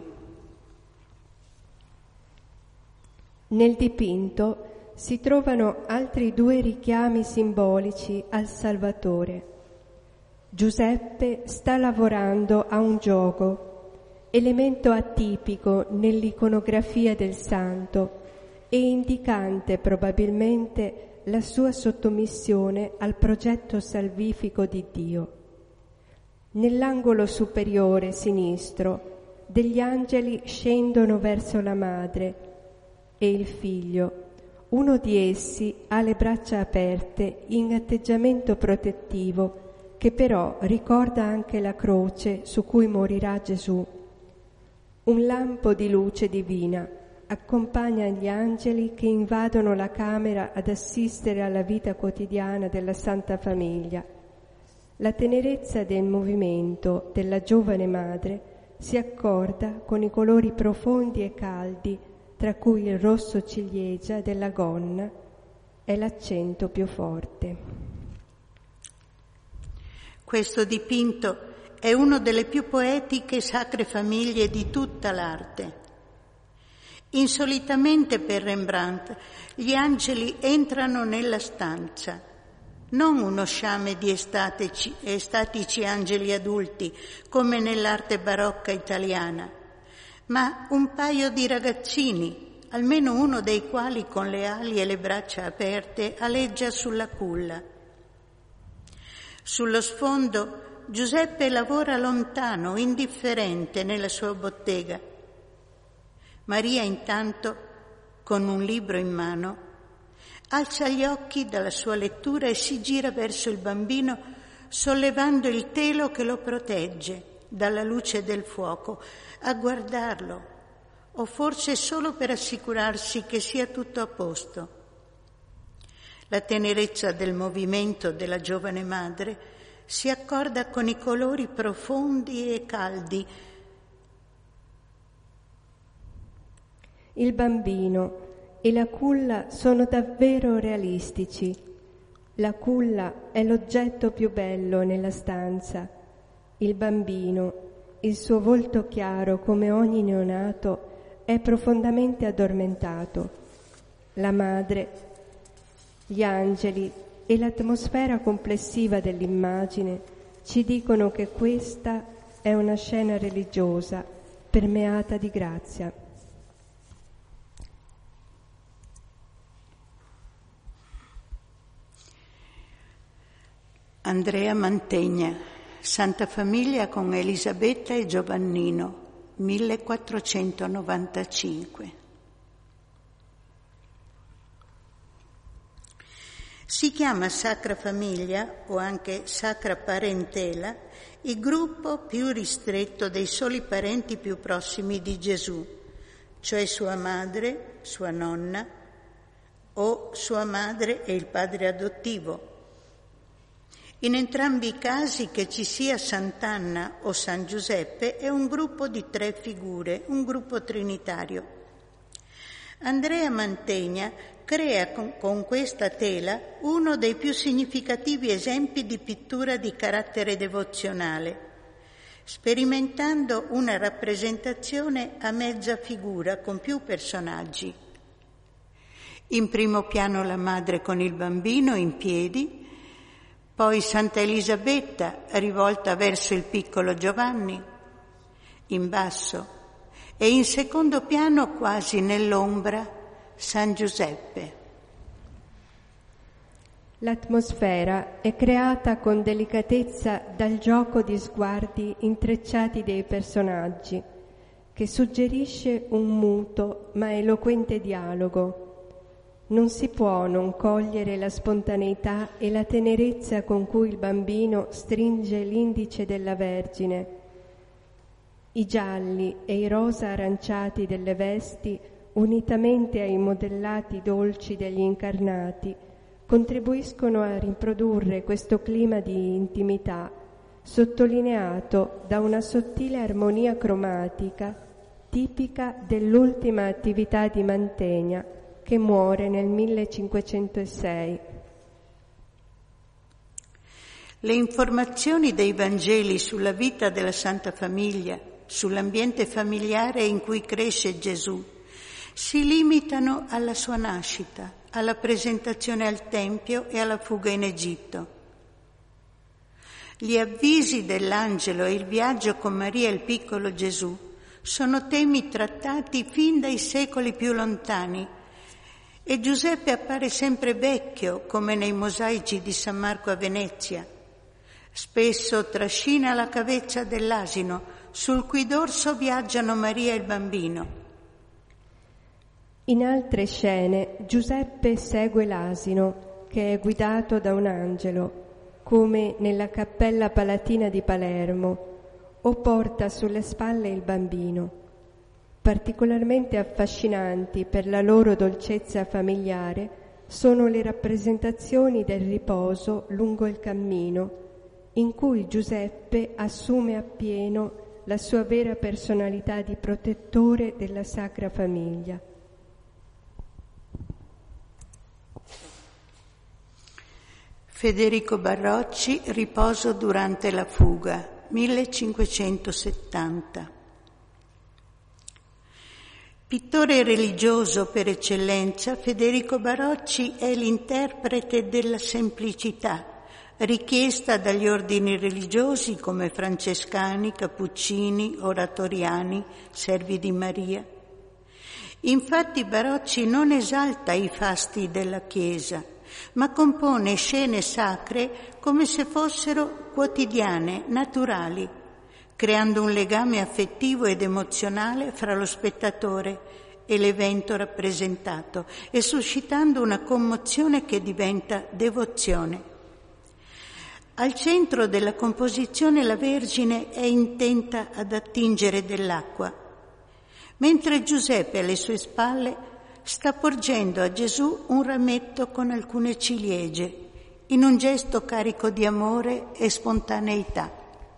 Nel dipinto si trovano altri 2 richiami simbolici al Salvatore. Giuseppe sta lavorando a un giogo, elemento atipico nell'iconografia del santo e indicante probabilmente la sua sottomissione al progetto salvifico di Dio. Nell'angolo superiore sinistro degli angeli scendono verso la madre e il figlio. Uno di essi ha le braccia aperte in atteggiamento protettivo, che però ricorda anche la croce su cui morirà Gesù. Un lampo di luce divina accompagna gli angeli che invadono la camera ad assistere alla vita quotidiana della Santa Famiglia. La tenerezza del movimento della giovane madre si accorda con i colori profondi e caldi, tra cui il rosso ciliegia della gonna è l'accento più forte. Questo dipinto è uno delle più poetiche sacre famiglie di tutta l'arte. Insolitamente per Rembrandt, gli angeli entrano nella stanza, non uno sciame di estatici angeli adulti, come nell'arte barocca italiana, ma un paio di ragazzini, almeno uno dei quali con le ali e le braccia aperte aleggia sulla culla. Sullo sfondo Giuseppe lavora lontano, indifferente nella sua bottega. Maria intanto, con un libro in mano, alza gli occhi dalla sua lettura e si gira verso il bambino, sollevando il telo che lo protegge dalla luce del fuoco, a guardarlo, o forse solo per assicurarsi che sia tutto a posto. La tenerezza del movimento della giovane madre si accorda con i colori profondi e caldi. Il bambino e la culla sono davvero realistici. La culla è l'oggetto più bello nella stanza. Il bambino, il suo volto chiaro come ogni neonato, è profondamente addormentato. La madre, gli angeli e l'atmosfera complessiva dell'immagine ci dicono che questa è una scena religiosa permeata di grazia. Andrea Mantegna, Santa Famiglia con Elisabetta e Giovannino, 1495. Si chiama Sacra Famiglia, o anche Sacra Parentela, il gruppo più ristretto dei soli parenti più prossimi di Gesù, cioè sua madre, sua nonna, o sua madre e il padre adottivo. In entrambi i casi, che ci sia Sant'Anna o San Giuseppe, è un gruppo di 3 figure, un gruppo trinitario. Andrea Mantegna crea con questa tela uno dei più significativi esempi di pittura di carattere devozionale, sperimentando una rappresentazione a mezza figura con più personaggi. In primo piano la madre con il bambino in piedi, poi Santa Elisabetta rivolta verso il piccolo Giovanni, in basso, e in secondo piano, quasi nell'ombra, San Giuseppe. L'atmosfera è creata con delicatezza dal gioco di sguardi intrecciati dei personaggi, che suggerisce un muto ma eloquente dialogo. Non si può non cogliere la spontaneità e la tenerezza con cui il bambino stringe l'indice della Vergine. I gialli e i rosa aranciati delle vesti unitamente ai modellati dolci degli incarnati, contribuiscono a riprodurre questo clima di intimità, sottolineato da una sottile armonia cromatica tipica dell'ultima attività di Mantegna, che muore nel 1506. Le informazioni dei Vangeli sulla vita della Santa Famiglia, sull'ambiente familiare in cui cresce Gesù, si limitano alla sua nascita, alla presentazione al Tempio e alla fuga in Egitto. Gli avvisi dell'angelo e il viaggio con Maria e il piccolo Gesù sono temi trattati fin dai secoli più lontani e Giuseppe appare sempre vecchio, come nei mosaici di San Marco a Venezia. Spesso trascina la cavezza dell'asino, sul cui dorso viaggiano Maria e il bambino. In altre scene Giuseppe segue l'asino, che è guidato da un angelo, come nella Cappella Palatina di Palermo, o porta sulle spalle il bambino. Particolarmente affascinanti per la loro dolcezza familiare sono le rappresentazioni del riposo lungo il cammino, in cui Giuseppe assume appieno la sua vera personalità di protettore della Sacra Famiglia. Federico Barocci, Riposo durante la fuga, 1570. Pittore religioso per eccellenza, Federico Barocci è l'interprete della semplicità, richiesta dagli ordini religiosi come francescani, cappuccini, oratoriani, servi di Maria. Infatti Barocci non esalta i fasti della Chiesa, ma compone scene sacre come se fossero quotidiane, naturali, creando un legame affettivo ed emozionale fra lo spettatore e l'evento rappresentato e suscitando una commozione che diventa devozione. Al centro della composizione la Vergine è intenta ad attingere dell'acqua, mentre Giuseppe alle sue spalle sta porgendo a Gesù un rametto con alcune ciliegie, in un gesto carico di amore e spontaneità.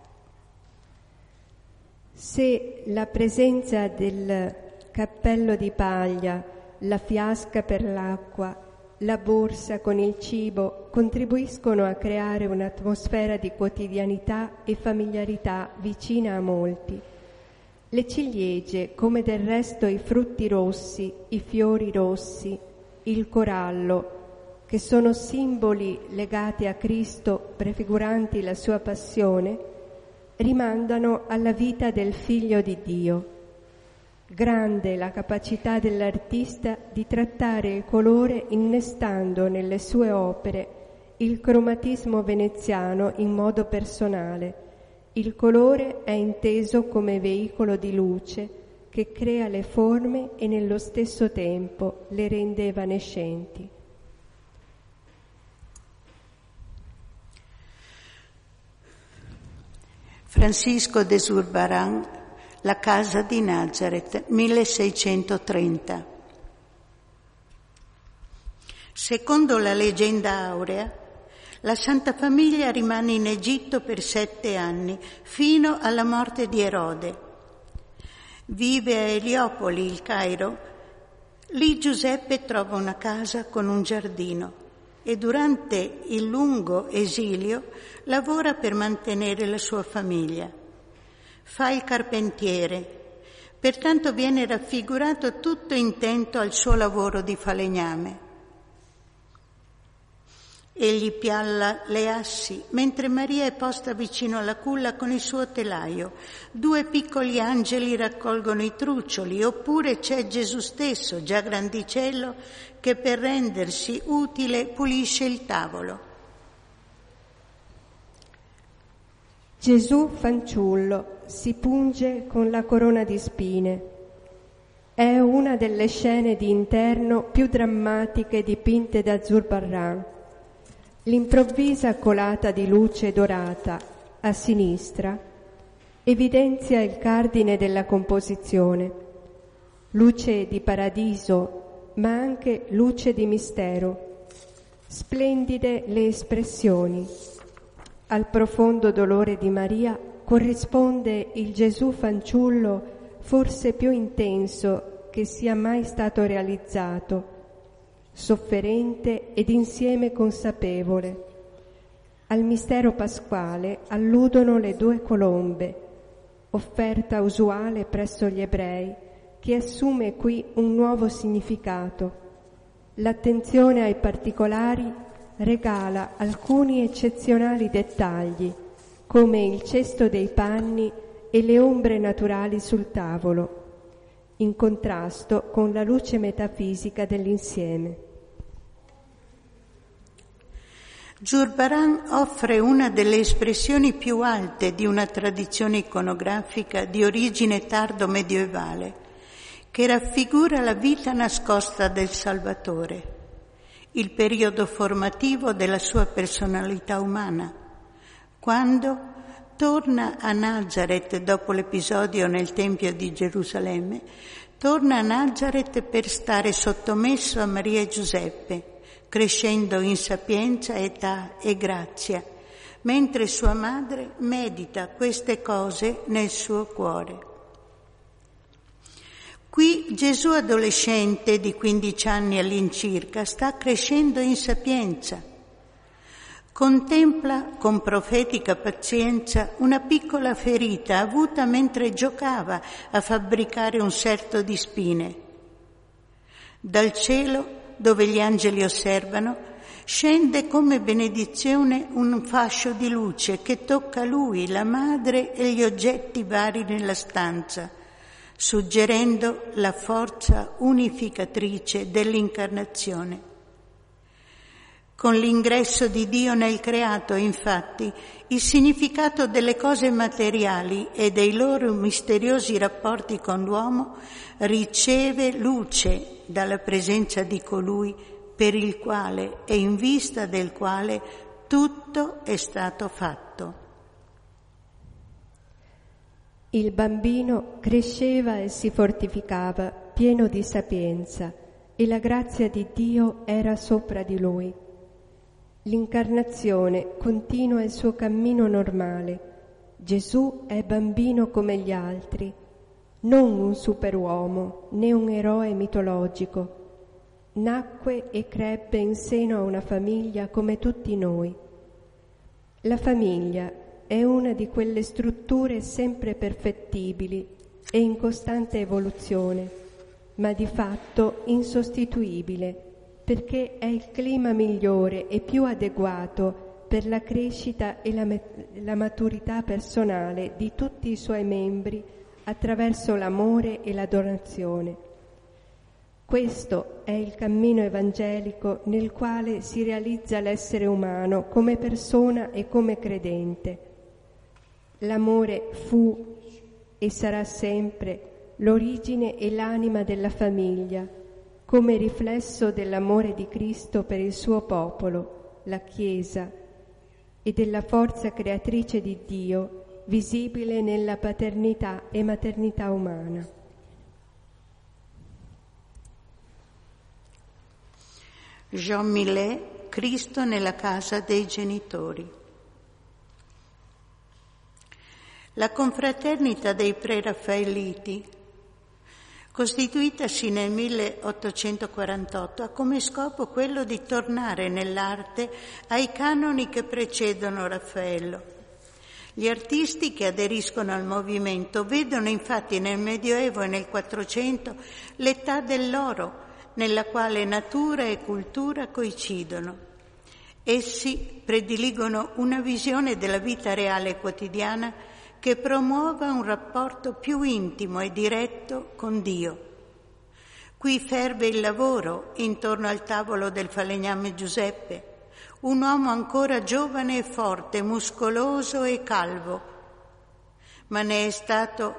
Se la presenza del cappello di paglia, la fiasca per l'acqua, la borsa con il cibo contribuiscono a creare un'atmosfera di quotidianità e familiarità vicina a molti, le ciliegie, come del resto i frutti rossi, i fiori rossi, il corallo, che sono simboli legati a Cristo prefiguranti la sua passione, rimandano alla vita del Figlio di Dio. Grande la capacità dell'artista di trattare il colore innestando nelle sue opere il cromatismo veneziano in modo personale. Il colore è inteso come veicolo di luce che crea le forme e nello stesso tempo le rende evanescenti. Francisco de Zurbarán, La casa di Nazareth, 1630. Secondo la leggenda aurea, la Santa Famiglia rimane in Egitto per 7 anni, fino alla morte di Erode. Vive a Eliopoli, il Cairo. Lì Giuseppe trova una casa con un giardino e durante il lungo esilio lavora per mantenere la sua famiglia. Fa il carpentiere, pertanto viene raffigurato tutto intento al suo lavoro di falegname. Egli pialla le assi, mentre Maria è posta vicino alla culla con il suo telaio. 2 piccoli angeli raccolgono i truccioli, oppure c'è Gesù stesso, già grandicello, che per rendersi utile pulisce il tavolo. Gesù fanciullo si punge con la corona di spine. È una delle scene di interno più drammatiche dipinte da Zurbarán. L'improvvisa colata di luce dorata a sinistra evidenzia il cardine della composizione. luce di paradiso, ma anche luce di mistero. Splendide le espressioni. Al profondo dolore di Maria corrisponde il Gesù fanciullo forse più intenso che sia mai stato realizzato, sofferente ed insieme consapevole. Al mistero pasquale alludono le 2 colombe, offerta usuale presso gli ebrei, che assume qui un nuovo significato. L'attenzione ai particolari regala alcuni eccezionali dettagli, come il cesto dei panni e le ombre naturali sul tavolo, in contrasto con la luce metafisica dell'insieme. Zurbarán offre una delle espressioni più alte di una tradizione iconografica di origine tardo-medievale, che raffigura la vita nascosta del Salvatore, il periodo formativo della sua personalità umana, quando torna a Nazareth dopo l'episodio nel Tempio di Gerusalemme, torna a Nazareth per stare sottomesso a Maria e Giuseppe, crescendo in sapienza, età e grazia, mentre sua madre medita queste cose nel suo cuore. Qui Gesù adolescente di 15 anni all'incirca sta crescendo in sapienza. Contempla con profetica pazienza una piccola ferita avuta mentre giocava a fabbricare un serto di spine. Dal cielo, dove gli angeli osservano, scende come benedizione un fascio di luce che tocca lui, la madre e gli oggetti vari nella stanza, suggerendo la forza unificatrice dell'incarnazione. Con l'ingresso di Dio nel creato, infatti, il significato delle cose materiali e dei loro misteriosi rapporti con l'uomo riceve luce dalla presenza di colui per il quale e in vista del quale tutto è stato fatto. Il bambino cresceva e si fortificava, pieno di sapienza, e la grazia di Dio era sopra di lui. L'incarnazione continua il suo cammino normale. Gesù è bambino come gli altri, non un superuomo né un eroe mitologico. Nacque e crebbe in seno a una famiglia come tutti noi. La famiglia è una di quelle strutture sempre perfettibili e in costante evoluzione, ma di fatto insostituibile, perché è il clima migliore e più adeguato per la crescita e la maturità personale di tutti i suoi membri attraverso l'amore e la donazione. Questo è il cammino evangelico nel quale si realizza l'essere umano come persona e come credente. L'amore fu e sarà sempre l'origine e l'anima della famiglia, come riflesso dell'amore di Cristo per il suo popolo, la Chiesa, e della forza creatrice di Dio, visibile nella paternità e maternità umana. Jean Millet, Cristo nella casa dei genitori. La confraternita dei preraffaelliti, costituitasi nel 1848, ha come scopo quello di tornare nell'arte ai canoni che precedono Raffaello. Gli artisti che aderiscono al movimento vedono infatti nel Medioevo e nel Quattrocento l'età dell'oro, nella quale natura e cultura coincidono. Essi prediligono una visione della vita reale e quotidiana che promuova un rapporto più intimo e diretto con Dio. Qui ferve il lavoro intorno al tavolo del falegname Giuseppe, un uomo ancora giovane e forte, muscoloso e calvo, ma ne è stato...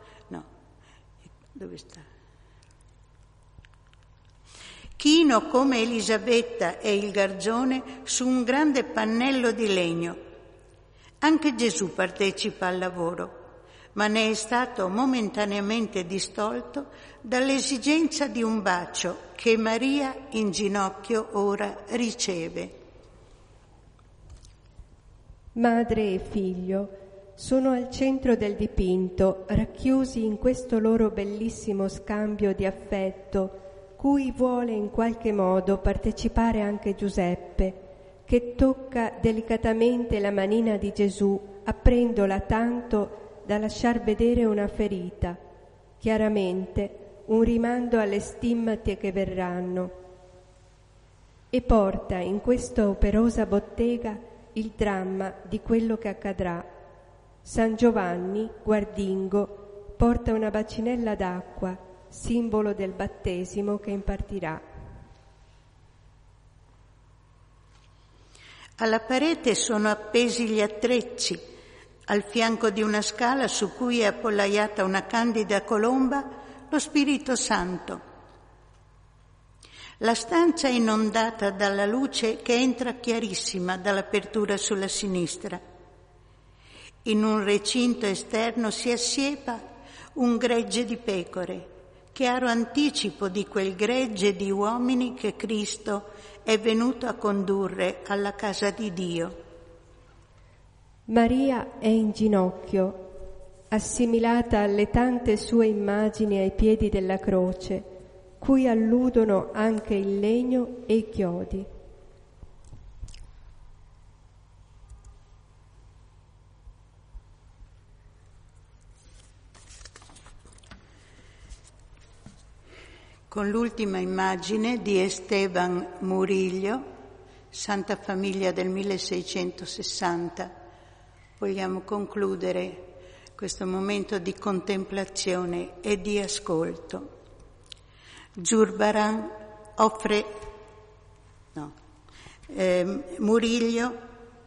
chino come Elisabetta e il garzone su un grande pannello di legno. Anche Gesù partecipa al lavoro, ma ne è stato momentaneamente distolto dall'esigenza di un bacio che Maria in ginocchio ora riceve. Madre e figlio sono al centro del dipinto, racchiusi in questo loro bellissimo scambio di affetto, cui vuole in qualche modo partecipare anche Giuseppe, che tocca delicatamente la manina di Gesù, aprendola tanto da lasciar vedere una ferita, chiaramente un rimando alle stimmate che verranno, e porta in questa operosa bottega il dramma di quello che accadrà. San Giovanni, guardingo, porta una bacinella d'acqua, simbolo del battesimo che impartirà. Alla parete sono appesi gli attrezzi, al fianco di una scala su cui è appollaiata una candida colomba, lo Spirito Santo. La stanza è inondata dalla luce che entra chiarissima dall'apertura sulla sinistra. In un recinto esterno si assiepa un gregge di pecore, chiaro anticipo di quel gregge di uomini che Cristo è venuto a condurre alla casa di Dio. Maria è in ginocchio, assimilata alle tante sue immagini ai piedi della croce, cui alludono anche il legno e i chiodi. Con l'ultima immagine di Esteban Murillo, Santa Famiglia del 1660, vogliamo concludere questo momento di contemplazione e di ascolto. Zurbarán offre, Murillo,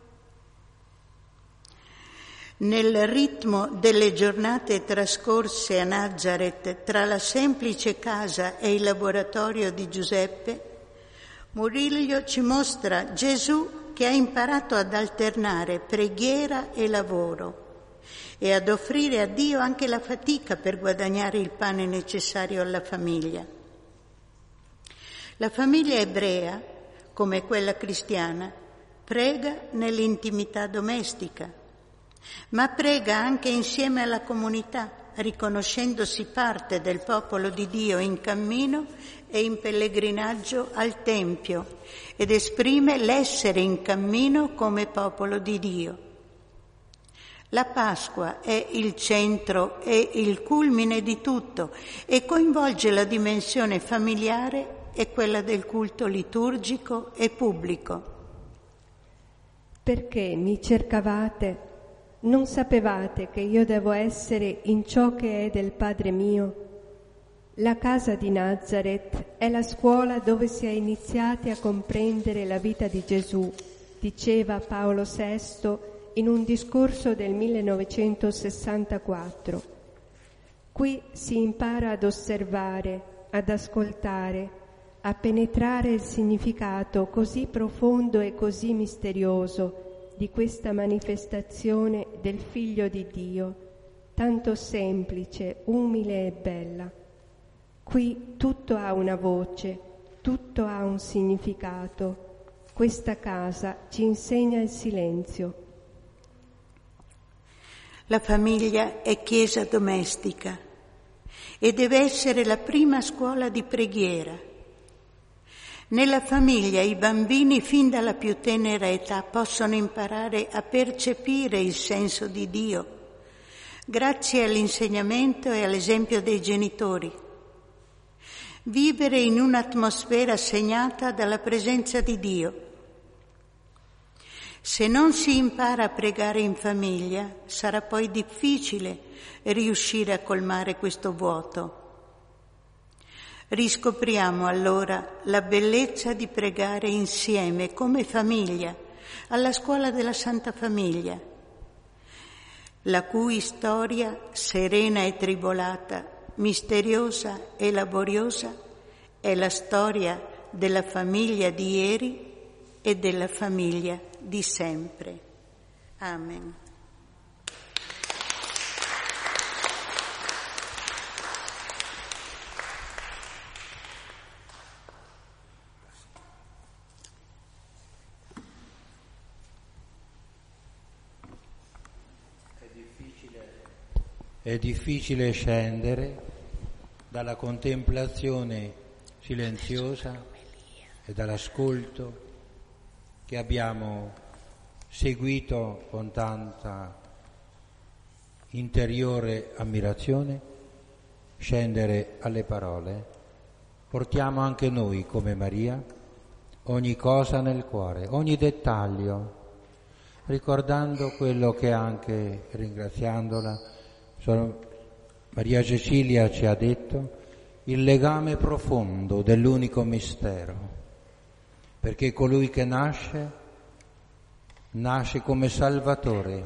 nel ritmo delle giornate trascorse a Nazareth tra la semplice casa e il laboratorio di Giuseppe, Murillo ci mostra Gesù che ha imparato ad alternare preghiera e lavoro e ad offrire a Dio anche la fatica per guadagnare il pane necessario alla famiglia. La famiglia ebrea, come quella cristiana, prega nell'intimità domestica, ma prega anche insieme alla comunità, riconoscendosi parte del popolo di Dio in cammino e in pellegrinaggio al Tempio, ed esprime l'essere in cammino come popolo di Dio. La Pasqua è il centro e il culmine di tutto e coinvolge la dimensione familiare e quella del culto liturgico e pubblico. Perché mi cercavate? Non sapevate che io devo essere in ciò che è del Padre mio? La casa di Nazareth è la scuola dove si è iniziati a comprendere la vita di Gesù, diceva Paolo VI in un discorso del 1964. Qui si impara ad osservare, ad ascoltare, a penetrare il significato così profondo e così misterioso di questa manifestazione del Figlio di Dio, tanto semplice, umile e bella. Qui tutto ha una voce, tutto ha un significato. Questa casa ci insegna il silenzio. La famiglia è chiesa domestica e deve essere la prima scuola di preghiera. Nella famiglia i bambini fin dalla più tenera età possono imparare a percepire il senso di Dio, grazie all'insegnamento e all'esempio dei genitori. Vivere in un'atmosfera segnata dalla presenza di Dio. Se non si impara a pregare in famiglia, sarà poi difficile riuscire a colmare questo vuoto. Riscopriamo allora la bellezza di pregare insieme, come famiglia, alla scuola della Santa Famiglia, la cui storia, serena e tribolata, misteriosa e laboriosa, è la storia della famiglia di ieri e della famiglia di sempre. Amen. è difficile scendere dalla contemplazione silenziosa e dall'ascolto che abbiamo seguito con tanta interiore ammirazione, scendere alle parole. Portiamo anche noi, come Maria, ogni cosa nel cuore, ogni dettaglio, ricordando quello che anche, ringraziandola, Maria Cecilia ci ha detto, il legame profondo dell'unico mistero, perché colui che nasce come Salvatore,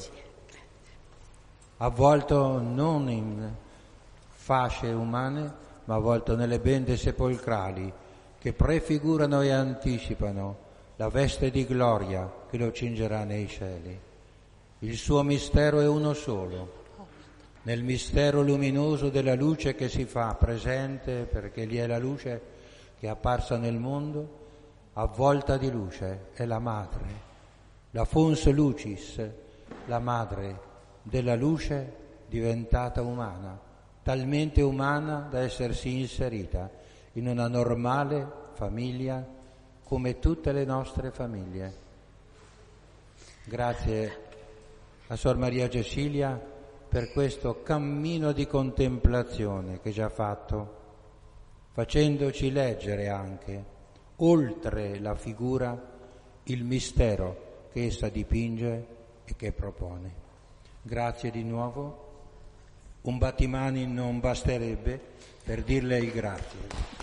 avvolto non in fasce umane, ma avvolto nelle bende sepolcrali che prefigurano e anticipano la veste di gloria che lo cingerà nei cieli. Il suo mistero è uno solo. Nel mistero luminoso della luce che si fa presente, perché lì è la luce che è apparsa nel mondo, avvolta di luce, è la madre, la Fons Lucis, la madre della luce diventata umana, talmente umana da essersi inserita in una normale famiglia come tutte le nostre famiglie. Grazie a Sor Maria Cecilia per questo cammino di contemplazione che ci ha fatto, facendoci leggere anche, oltre la figura, il mistero che essa dipinge e che propone. Grazie di nuovo. Un battimani non basterebbe per dirle il grazie.